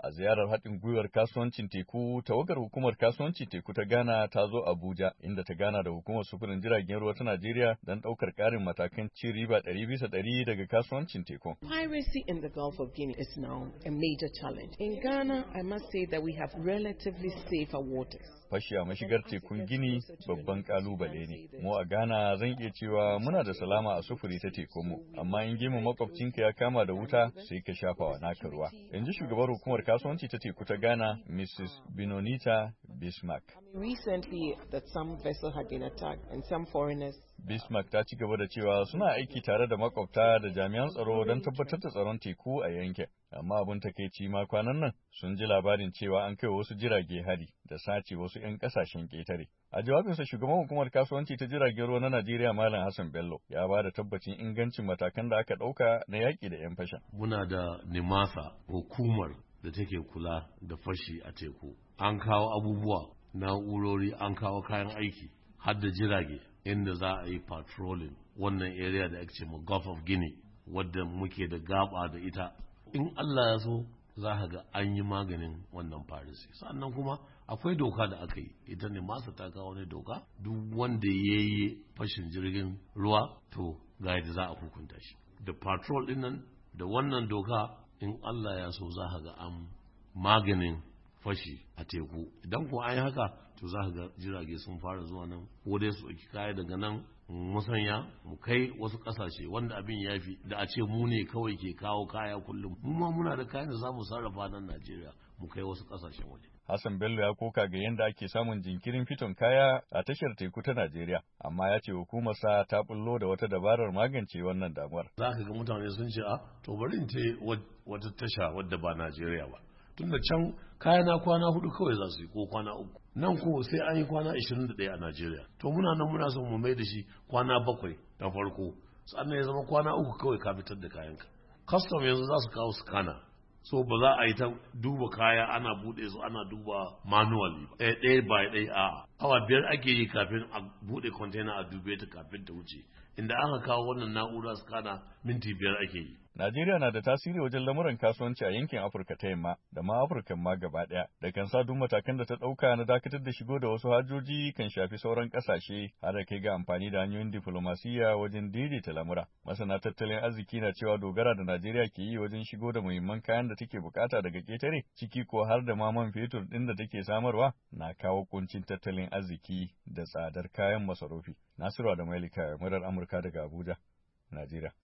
A ziyarar haɗin gwiwar kasuwancin teku, tawagar hukumar kasuwancin teku ta Ghana ta zo Abuja, inda ta gana da hukumar sufurin jiragen ruwa ta Najeriya don ɗaukar ƙarin matakan cin riba 100% daga kasuwancin teku. Piracy in the Gulf of Guinea is now a major challenge. In Ghana, I must say that we have relatively safer waters. Fashi a mashigar tekun Gini babban kalubale ne. Mu a Ghana zan iya cewa muna da salama a sufuri ta tekunmu, amma in gemu makwabcinka ya kama da wuta sai ka shafa wa naka ruwa. In ji shugabar hukumar kasuwanci ta teku ta Ghana, Mrs. Binonita Bismarck. Recently, that some vessel had been attacked and some foreigners. Bismarck ta ci gaba da cewa suna aiki tare da makwabta da jami'an tsaro don tabbatar da tsaron teku a yankin. Amma abin takeici ma kwanan nan sun ji labarin cewa an kai wasu jirage hari da sace wasu 'yan kasashen ƙetare. A jawabinsa shugaban hukumar kasuwanci ta jiragen ruwa na Najeriya Malam Hassan Bello ya ba da tabbacin ingancin matakan da aka ɗauka na yaƙi da 'yan fashin. Muna da NIMASA, hukumar da take kula da fashi a teku. An kawo abubuwa, na'urori, an kawo kayan aiki, har da jirage inda za a yi patrolling wannan area da ake ce ma Gulf of Guinea, wadda muke da gaba da ita. In Allah ya so za ka ga an yi maganin wannan piracy. Sannan kuma akwai doka da aka yi, ita ne masa ta kawo wani doka, duk wanda ya yi fashin jirgin ruwa to ga yadda za a hukunta shi. Da patrol din nan da wannan doka in Allah ya so za ka ga an maganin fashi a teku. Idan ko an yi haka to za ka ga jirage sun fara zuwa nan, ko dai su ɗauki kaya daga nan musanya mu kai wasu ƙasashe wanda abin ya fi da a ce mu ne kawai ke kawo kaya kullum. Mu ma muna da kayan da za mu sarrafa nan Najeriya mu kai wasu ƙasashen waje. Hassan Bello ya koka ga yadda ake samun jinkirin fiton kaya a tashar teku ta Najeriya, amma ya ce hukumarsa ta bullo da wata dabarar magance wannan damuwar. Za ka ga mutane sun ce to bari in ce wata tasha wadda ba Najeriya ba. Tunda can kayana kwana 4 kawai za su yi ko kwana 3. Nan ko sai an yi kwana 21 a Najeriya. To muna nan muna son mu mai da shi kwana 7 na farko. Sannan ya zama kwana 3 kawai ka fitar da kayanka. Custom yanzu za su kawo scanner. So ba za a yi ta duba kaya ana bude su ana duba manually ba. Ɗaya by ɗaya a awa 5 ake yi kafin a bude container a dube ta kafin ta wuce. Inda aka kawo wannan na'ura scanner minti 5 ake yi. Najeriya na da tasiri wajen lamuran kasuwanci a yankin Afirka ta Yamma da ma Afirka ma gaba ɗaya, da kan sa duk matakan da ta ɗauka na dakatar da shigo da wasu hajoji kan shafi sauran ƙasashe har da kai ga amfani da hanyoyin diflomasiyya wajen daidaita lamura. Masana tattalin arziki na cewa dogara da Najeriya ke yi wajen shigo da muhimman kayan da take bukata daga ƙetare, ciki ko har da ma man fetur ɗin da take samarwa, na kawo kuncin tattalin arziki da tsadar kayan masarufi. Nasiru da Mailika, murar Amurka daga Abuja, Najeriya.